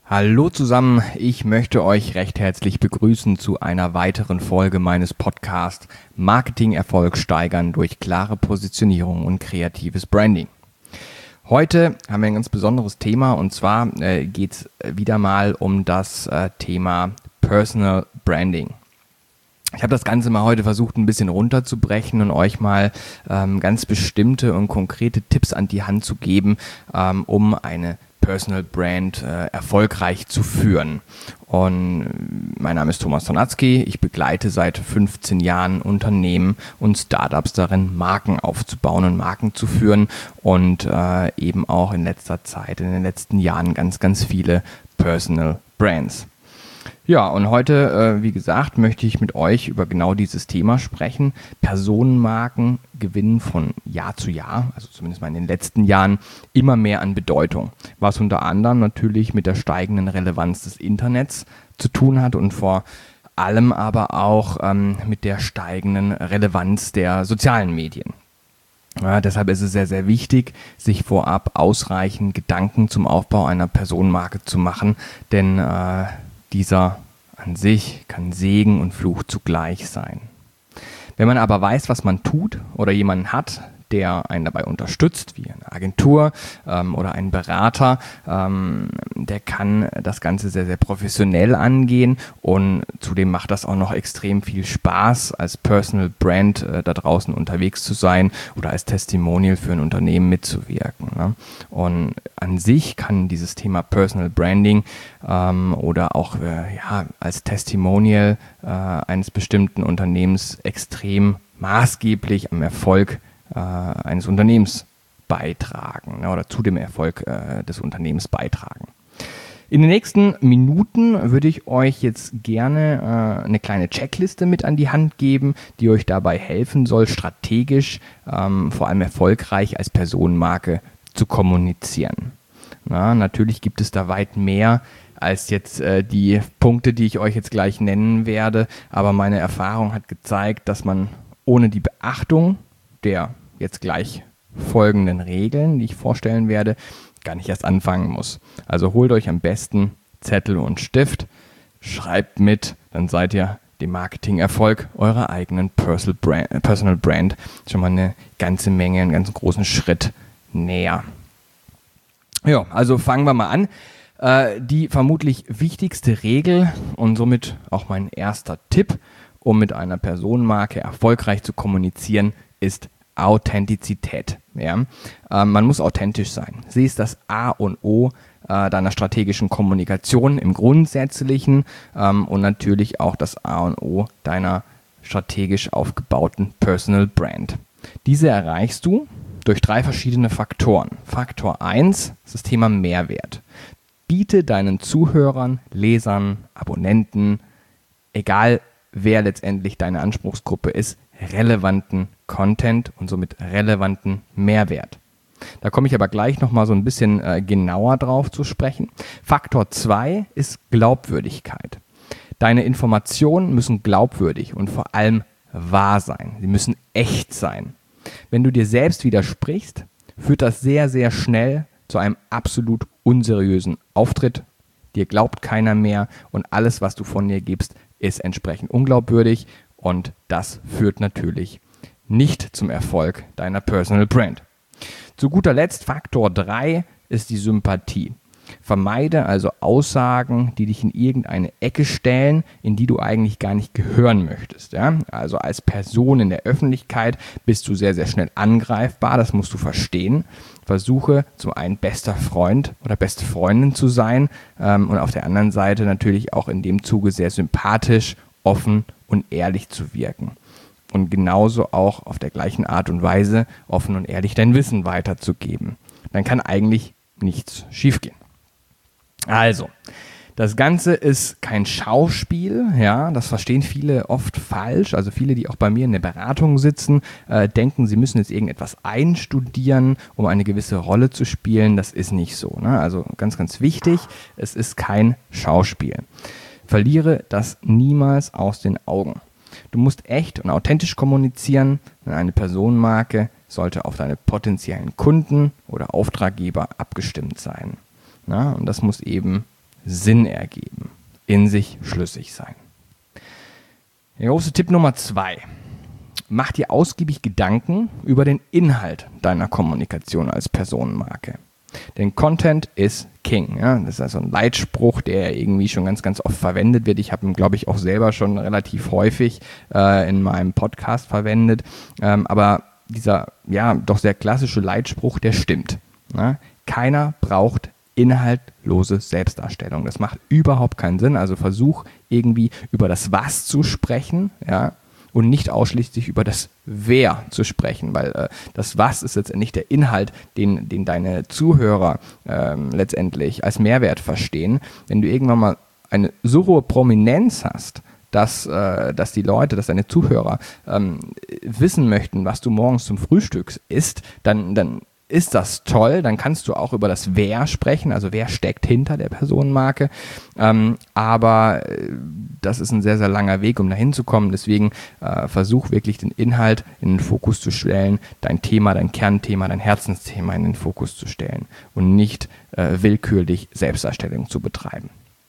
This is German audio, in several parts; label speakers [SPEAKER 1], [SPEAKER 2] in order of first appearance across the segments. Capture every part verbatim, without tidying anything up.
[SPEAKER 1] Hallo zusammen, ich möchte euch recht herzlich begrüßen zu einer weiteren Folge meines Podcasts Marketing-Erfolg steigern durch klare Positionierung und kreatives Branding. Heute haben wir ein ganz besonderes Thema und zwar äh, geht es wieder mal um das äh, Thema Personal Branding. Ich habe das Ganze mal heute versucht, ein bisschen runterzubrechen und euch mal ähm, ganz bestimmte und konkrete Tipps an die Hand zu geben, ähm, um eine Personal Brand äh, erfolgreich zu führen. Und mein Name ist Thomas Tornatzky. Ich begleite seit fünfzehn Jahren Unternehmen und Startups darin, Marken aufzubauen und Marken zu führen und äh, eben auch in letzter Zeit, in den letzten Jahren ganz, ganz viele Personal Brands. Ja, und heute, äh, wie gesagt, möchte ich mit euch über genau dieses Thema sprechen. Personenmarken gewinnen von Jahr zu Jahr, also zumindest mal in den letzten Jahren, immer mehr an Bedeutung. Was unter anderem natürlich mit der steigenden Relevanz des Internets zu tun hat und vor allem aber auch ähm, mit der steigenden Relevanz der sozialen Medien. Ja, deshalb ist es sehr, sehr wichtig, sich vorab ausreichend Gedanken zum Aufbau einer Personenmarke zu machen, denn äh, dieser an sich kann Segen und Fluch zugleich sein. Wenn man aber weiß, was man tut oder jemanden hat, der einen dabei unterstützt, wie eine Agentur ähm, oder ein Berater, ähm, der kann das Ganze sehr, sehr professionell angehen und zudem macht das auch noch extrem viel Spaß, als Personal Brand äh, da draußen unterwegs zu sein oder als Testimonial für ein Unternehmen mitzuwirken. Ne? Und an sich kann dieses Thema Personal Branding ähm, oder auch äh, ja, als Testimonial äh, eines bestimmten Unternehmens extrem maßgeblich am Erfolg Äh, eines Unternehmens beitragen ne, oder zu dem Erfolg äh, des Unternehmens beitragen. In den nächsten Minuten würde ich euch jetzt gerne äh, eine kleine Checkliste mit an die Hand geben, die euch dabei helfen soll, strategisch, ähm, vor allem erfolgreich als Personenmarke zu kommunizieren. Na, natürlich gibt es da weit mehr als jetzt äh, die Punkte, die ich euch jetzt gleich nennen werde, aber meine Erfahrung hat gezeigt, dass man ohne die Beachtung der jetzt gleich folgenden Regeln, die ich vorstellen werde, gar nicht erst anfangen muss. Also holt euch am besten Zettel und Stift, schreibt mit, dann seid ihr dem Marketingerfolg eurer eigenen Personal Brand, Personal Brand schon mal eine ganze Menge, einen ganz großen Schritt näher. Ja, also fangen wir mal an. Äh, die vermutlich wichtigste Regel und somit auch mein erster Tipp, um mit einer Personenmarke erfolgreich zu kommunizieren, ist Authentizität. Ja? Ähm, man muss authentisch sein. Sie ist das A und O äh, deiner strategischen Kommunikation im Grundsätzlichen ähm, und natürlich auch das A und O deiner strategisch aufgebauten Personal Brand. Diese erreichst du durch drei verschiedene Faktoren. Faktor eins ist das Thema Mehrwert. Biete deinen Zuhörern, Lesern, Abonnenten, egal wer letztendlich deine Anspruchsgruppe ist, relevanten Content und somit relevanten Mehrwert. Da komme ich aber gleich nochmal so ein bisschen äh, genauer drauf zu sprechen. Faktor zwei ist Glaubwürdigkeit. Deine Informationen müssen glaubwürdig und vor allem wahr sein. Sie müssen echt sein. Wenn du dir selbst widersprichst, führt das sehr, sehr schnell zu einem absolut unseriösen Auftritt. Dir glaubt keiner mehr und alles, was du von dir gibst, ist entsprechend unglaubwürdig. Und das führt natürlich nicht zum Erfolg deiner Personal Brand. Zu guter Letzt, Faktor drei ist die Sympathie. Vermeide also Aussagen, die dich in irgendeine Ecke stellen, in die du eigentlich gar nicht gehören möchtest. Ja? Also als Person in der Öffentlichkeit bist du sehr, sehr schnell angreifbar, das musst du verstehen. Versuche zum einen bester Freund oder beste Freundin zu sein ähm, und auf der anderen Seite natürlich auch in dem Zuge sehr sympathisch, offen und ehrlich zu wirken. Und genauso auch auf der gleichen Art und Weise offen und ehrlich dein Wissen weiterzugeben. Dann kann eigentlich nichts schiefgehen. Also, das Ganze ist kein Schauspiel, ja, das verstehen viele oft falsch. Also viele, die auch bei mir in der Beratung sitzen, äh, denken, sie müssen jetzt irgendetwas einstudieren, um eine gewisse Rolle zu spielen. Das ist nicht so, ne? Also ganz, ganz wichtig, es ist kein Schauspiel. Verliere das niemals aus den Augen. Du musst echt und authentisch kommunizieren. Eine Personenmarke sollte auf deine potenziellen Kunden oder Auftraggeber abgestimmt sein. Na, und das muss eben Sinn ergeben, in sich schlüssig sein. Der große Tipp Nummer zwei. Mach dir ausgiebig Gedanken über den Inhalt deiner Kommunikation als Personenmarke. Denn Content ist King. Ja? Das ist also ein Leitspruch, der irgendwie schon ganz, ganz oft verwendet wird. Ich habe ihn, glaube ich, auch selber schon relativ häufig äh, in meinem Podcast verwendet. Ähm, aber dieser, ja, doch sehr klassische Leitspruch, der stimmt. Ne? Keiner braucht inhaltlose Selbstdarstellung. Das macht überhaupt keinen Sinn. Also versuch irgendwie über das Was zu sprechen, ja, und nicht ausschließlich über das Wer zu sprechen, weil äh, das Was ist letztendlich der Inhalt, den, den deine Zuhörer ähm, letztendlich als Mehrwert verstehen. Wenn du irgendwann mal eine so hohe Prominenz hast, dass, äh, dass die Leute, dass deine Zuhörer ähm, wissen möchten, was du morgens zum Frühstück isst, dann, dann ist das toll, dann kannst du auch über das Wer sprechen, also wer steckt hinter der Personenmarke, ähm, aber äh, das ist ein sehr, sehr langer Weg, um dahin zu kommen, deswegen äh, versuch wirklich den Inhalt in den Fokus zu stellen, dein Thema, dein Kernthema, dein Herzensthema in den Fokus zu stellen und nicht äh, willkürlich Selbstdarstellung zu betreiben.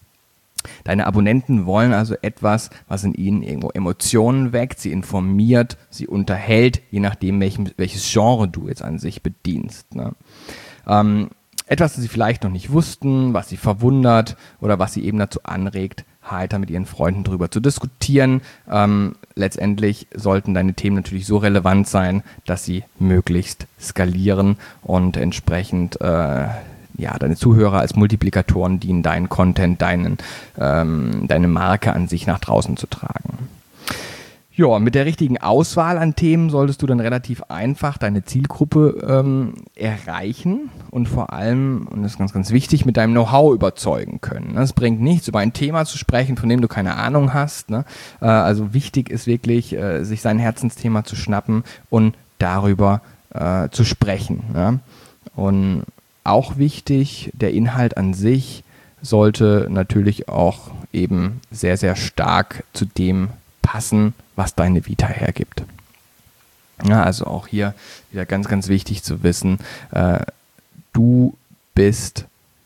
[SPEAKER 1] Deine Abonnenten wollen also etwas, was in ihnen irgendwo Emotionen weckt, sie informiert, sie unterhält, je nachdem, welchem, welches Genre du jetzt an sich bedienst. Ne? Ähm, etwas, das sie vielleicht noch nicht wussten, was sie verwundert oder was sie eben dazu anregt, heiter mit ihren Freunden drüber zu diskutieren. Ähm, letztendlich sollten deine Themen natürlich so relevant sein, dass sie möglichst skalieren und entsprechend äh, ja, deine Zuhörer als Multiplikatoren dienen, deinen Content, deinen, ähm, deine Marke an sich nach draußen zu tragen. Ja, mit der richtigen Auswahl an Themen solltest du dann relativ einfach deine Zielgruppe ähm, erreichen und vor allem, und das ist ganz, ganz wichtig, mit deinem Know-how überzeugen können. Es bringt nichts, über ein Thema zu sprechen, von dem du keine Ahnung hast. Ne? Äh, also wichtig ist wirklich, äh, sich sein Herzensthema zu schnappen und darüber äh, zu sprechen. Ja? Und auch wichtig, der Inhalt an sich sollte natürlich auch eben sehr, sehr stark zu dem passen, was deine Vita hergibt. Ja, also auch hier wieder ganz, ganz wichtig zu wissen, äh, du bist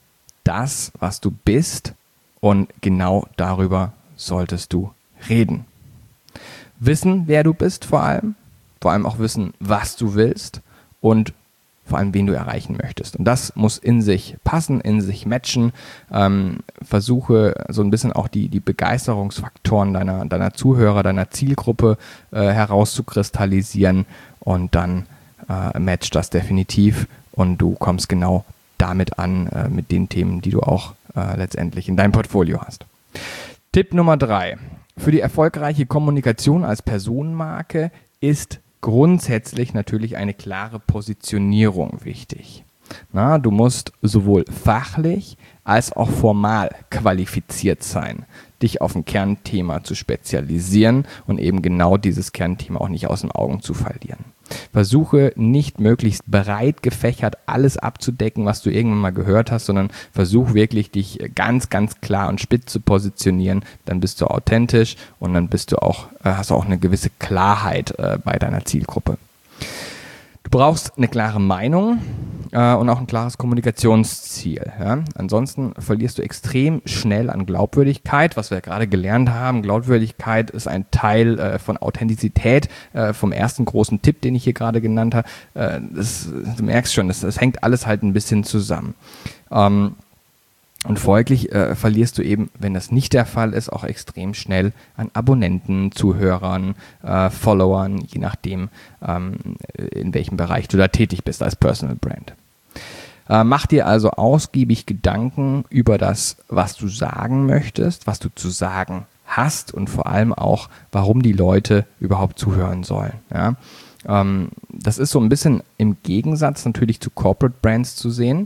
[SPEAKER 1] das, was du bist und genau darüber solltest du reden. Wissen, wer du bist vor allem, vor allem auch wissen, was du willst und vor allem, wen du erreichen möchtest. Und das muss in sich passen, in sich matchen. Ähm, versuche so ein bisschen auch die, die Begeisterungsfaktoren deiner, deiner Zuhörer, deiner Zielgruppe äh, herauszukristallisieren und dann äh, matcht das definitiv und du kommst genau damit an, äh, mit den Themen, die du auch äh, letztendlich in deinem Portfolio hast. Tipp Nummer drei. Für die erfolgreiche Kommunikation als Personenmarke ist grundsätzlich natürlich eine klare Positionierung wichtig. Na, du musst sowohl fachlich als auch formal qualifiziert sein, dich auf ein Kernthema zu spezialisieren und eben genau dieses Kernthema auch nicht aus den Augen zu verlieren. Versuche nicht möglichst breit gefächert alles abzudecken, was du irgendwann mal gehört hast, sondern versuch wirklich, dich ganz, ganz klar und spitz zu positionieren. Dann bist du authentisch und dann bist du auch, hast du auch eine gewisse Klarheit äh, bei deiner Zielgruppe. Du brauchst eine klare Meinung äh, und auch ein klares Kommunikationsziel. Ja? Ansonsten verlierst du extrem schnell an Glaubwürdigkeit, was wir ja gerade gelernt haben. Glaubwürdigkeit ist ein Teil äh, von Authentizität, äh, vom ersten großen Tipp, den ich hier gerade genannt habe. Äh, das, du merkst schon, das, das hängt alles halt ein bisschen zusammen. Ähm, Und folglich äh, verlierst du eben, wenn das nicht der Fall ist, auch extrem schnell an Abonnenten, Zuhörern, äh, Followern, je nachdem, ähm, in welchem Bereich du da tätig bist als Personal Brand. Äh, mach dir also ausgiebig Gedanken über das, was du sagen möchtest, was du zu sagen hast und vor allem auch, warum die Leute überhaupt zuhören sollen. Ja? Ähm, das ist so ein bisschen im Gegensatz natürlich zu Corporate Brands zu sehen.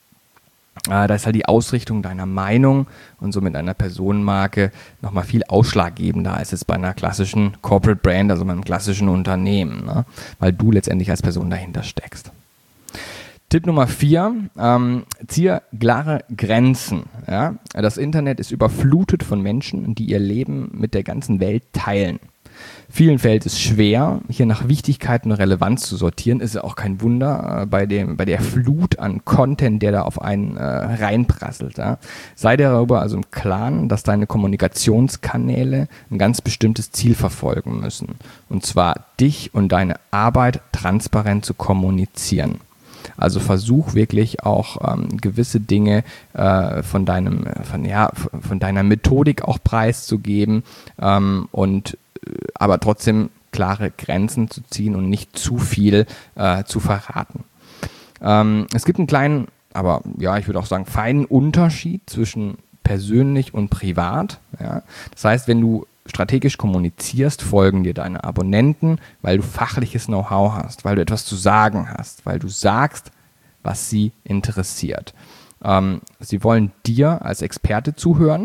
[SPEAKER 1] Äh, da ist halt die Ausrichtung deiner Meinung und somit einer Personenmarke nochmal viel ausschlaggebender als jetzt bei einer klassischen Corporate Brand, also bei einem klassischen Unternehmen, ne? Weil du letztendlich als Person dahinter steckst. Tipp Nummer vier, ähm, ziehe klare Grenzen. Ja? Das Internet ist überflutet von Menschen, die ihr Leben mit der ganzen Welt teilen. Vielen fällt es schwer, hier nach Wichtigkeit und Relevanz zu sortieren. Ist ja auch kein Wunder äh, bei, dem, bei der Flut an Content, der da auf einen äh, reinprasselt. Ja. Sei dir darüber also im Klaren, dass deine Kommunikationskanäle ein ganz bestimmtes Ziel verfolgen müssen. Und zwar dich und deine Arbeit transparent zu kommunizieren. Also versuch wirklich auch ähm, gewisse Dinge äh, von deinem, von, ja, von deiner Methodik auch preiszugeben ähm, und aber trotzdem klare Grenzen zu ziehen und nicht zu viel äh, zu verraten. Ähm, es gibt einen kleinen, aber ja, ich würde auch sagen, feinen Unterschied zwischen persönlich und privat. Ja. Das heißt, wenn du strategisch kommunizierst, folgen dir deine Abonnenten, weil du fachliches Know-how hast, weil du etwas zu sagen hast, weil du sagst, was sie interessiert. Ähm, sie wollen dir als Experte zuhören,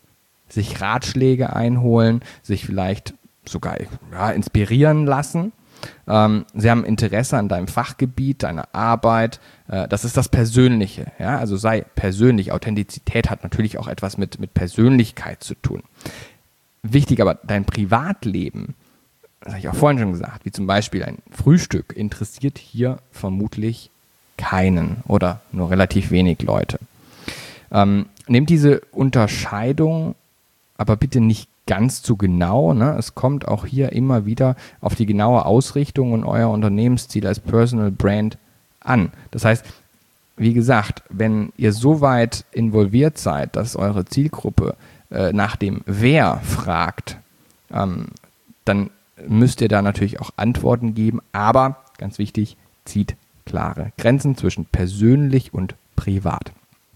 [SPEAKER 1] sich Ratschläge einholen, sich vielleicht sogar ja, inspirieren lassen. Ähm, sie haben Interesse an deinem Fachgebiet, deiner Arbeit. Äh, das ist das Persönliche. Ja? Also sei persönlich. Authentizität hat natürlich auch etwas mit, mit Persönlichkeit zu tun. Wichtig aber, dein Privatleben, das habe ich auch vorhin schon gesagt, wie zum Beispiel ein Frühstück, interessiert hier vermutlich keinen oder nur relativ wenig Leute. Ähm, nehmt diese Unterscheidung aber bitte nicht ganz zu genau. Ne? Es kommt auch hier immer wieder auf die genaue Ausrichtung und euer Unternehmensziel als Personal Brand an. Das heißt, wie gesagt, wenn ihr so weit involviert seid, dass eure Zielgruppe äh, nach dem Wer fragt, ähm, dann müsst ihr da natürlich auch Antworten geben. Aber, ganz wichtig, zieht klare Grenzen zwischen persönlich und privat.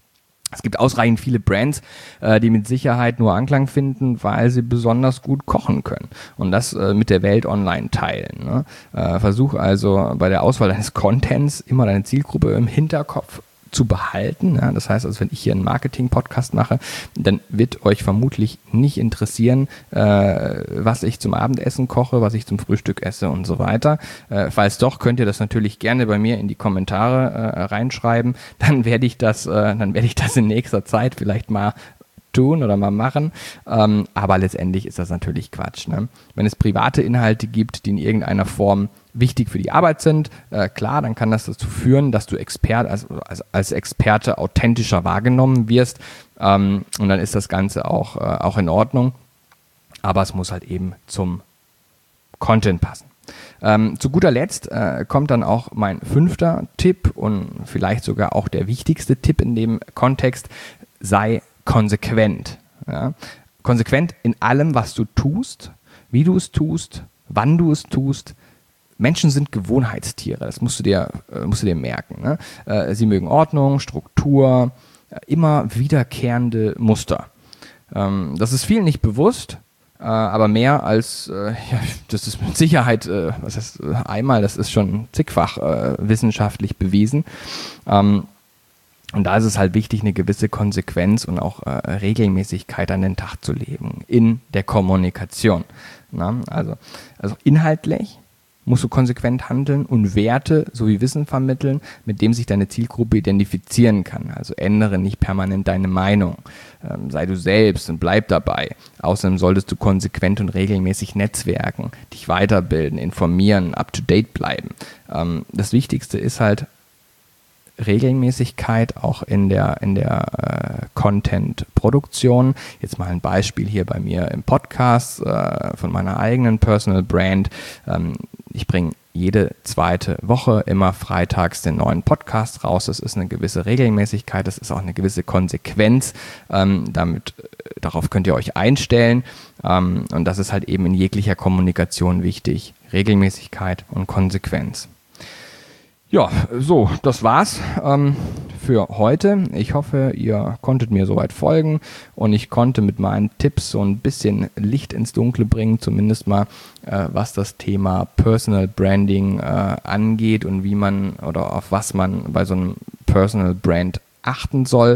[SPEAKER 1] Es gibt ausreichend viele Brands, äh, die mit Sicherheit nur Anklang finden, weil sie besonders gut kochen können und das äh, mit der Welt online teilen. Ne? Äh, versuch also bei der Auswahl deines Contents immer deine Zielgruppe im Hinterkopf zu behalten. Ja? Das heißt, also wenn ich hier einen Marketing-Podcast mache, dann wird euch vermutlich nicht interessieren, äh, was ich zum Abendessen koche, was ich zum Frühstück esse und so weiter. Äh, falls doch, könnt ihr das natürlich gerne bei mir in die Kommentare äh, reinschreiben. Dann werde ich das, äh, dann werde ich das in nächster Zeit vielleicht mal tun oder mal machen, ähm, aber letztendlich ist das natürlich Quatsch. Ne? Wenn es private Inhalte gibt, die in irgendeiner Form wichtig für die Arbeit sind, äh, klar, dann kann das dazu führen, dass du Expert, als, als, als Experte authentischer wahrgenommen wirst ähm, und dann ist das Ganze auch, äh, auch in Ordnung, aber es muss halt eben zum Content passen. Ähm, zu guter Letzt äh, kommt dann auch mein fünfter Tipp und vielleicht sogar auch der wichtigste Tipp in dem Kontext: sei konsequent. Ja? Konsequent in allem, was du tust, wie du es tust, wann du es tust. Menschen sind Gewohnheitstiere, das musst du dir, äh, musst du dir merken. Ne? Äh, sie mögen Ordnung, Struktur, äh, immer wiederkehrende Muster. Ähm, das ist vielen nicht bewusst, äh, aber mehr als, äh, ja, das ist mit Sicherheit, äh, was heißt äh, einmal, das ist schon zigfach äh, wissenschaftlich bewiesen. Ähm, Und da ist es halt wichtig, eine gewisse Konsequenz und auch äh, Regelmäßigkeit an den Tag zu legen in der Kommunikation. Na? Also, also inhaltlich musst du konsequent handeln und Werte sowie Wissen vermitteln, mit dem sich deine Zielgruppe identifizieren kann. Also ändere nicht permanent deine Meinung. Ähm, sei du selbst und bleib dabei. Außerdem solltest du konsequent und regelmäßig netzwerken, dich weiterbilden, informieren, up-to-date bleiben. Ähm, das Wichtigste ist halt, Regelmäßigkeit auch in der, in der äh, Content-Produktion. Jetzt mal ein Beispiel hier bei mir im Podcast äh, von meiner eigenen Personal Brand. Ähm, ich bringe jede zweite Woche immer freitags den neuen Podcast raus. Das ist eine gewisse Regelmäßigkeit, das ist auch eine gewisse Konsequenz. Ähm, damit, äh, darauf könnt ihr euch einstellen. Ähm, und das ist halt eben in jeglicher Kommunikation wichtig. Regelmäßigkeit und Konsequenz. Ja, so, das war's ähm, für heute. Ich hoffe, ihr konntet mir soweit folgen und ich konnte mit meinen Tipps so ein bisschen Licht ins Dunkle bringen, zumindest mal äh, was das Thema Personal Branding äh, angeht und wie man oder auf was man bei so einem Personal Brand achten soll.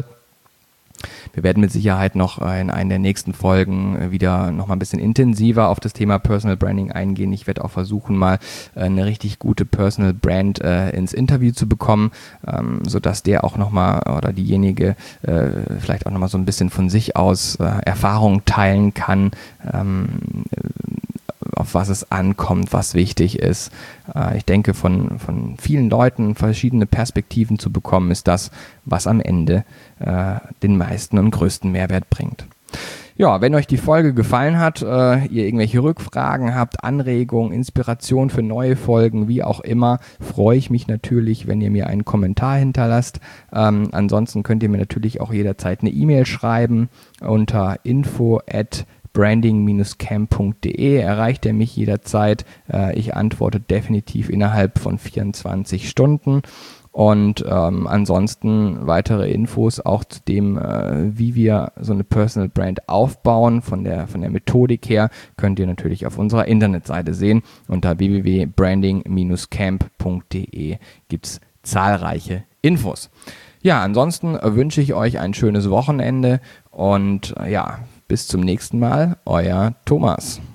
[SPEAKER 1] Wir werden mit Sicherheit noch in einer der nächsten Folgen wieder noch mal ein bisschen intensiver auf das Thema Personal Branding eingehen. Ich werde auch versuchen, mal eine richtig gute Personal Brand äh, ins Interview zu bekommen, ähm, sodass der auch noch mal oder diejenige äh, vielleicht auch noch mal so ein bisschen von sich aus äh, Erfahrungen teilen kann, ähm, auf was es ankommt, was wichtig ist. Äh, ich denke, von, von vielen Leuten verschiedene Perspektiven zu bekommen, ist das, was am Ende äh, den meisten und größten Mehrwert bringt. Ja, wenn euch die Folge gefallen hat, äh, ihr irgendwelche Rückfragen habt, Anregungen, Inspiration für neue Folgen, wie auch immer, freue ich mich natürlich, wenn ihr mir einen Kommentar hinterlasst. Ähm, ansonsten könnt ihr mir natürlich auch jederzeit eine E-Mail schreiben unter info at branding dash camp punkt de, erreicht ihr mich jederzeit. Äh, ich antworte definitiv innerhalb von vierundzwanzig Stunden. Und ähm, ansonsten weitere Infos auch zu dem, äh, wie wir so eine Personal Brand aufbauen, von der, von der Methodik her, könnt ihr natürlich auf unserer Internetseite sehen. Unter w w w punkt branding dash camp punkt de gibt es zahlreiche Infos. Ja, ansonsten wünsche ich euch ein schönes Wochenende und äh, ja, bis zum nächsten Mal, euer Thomas.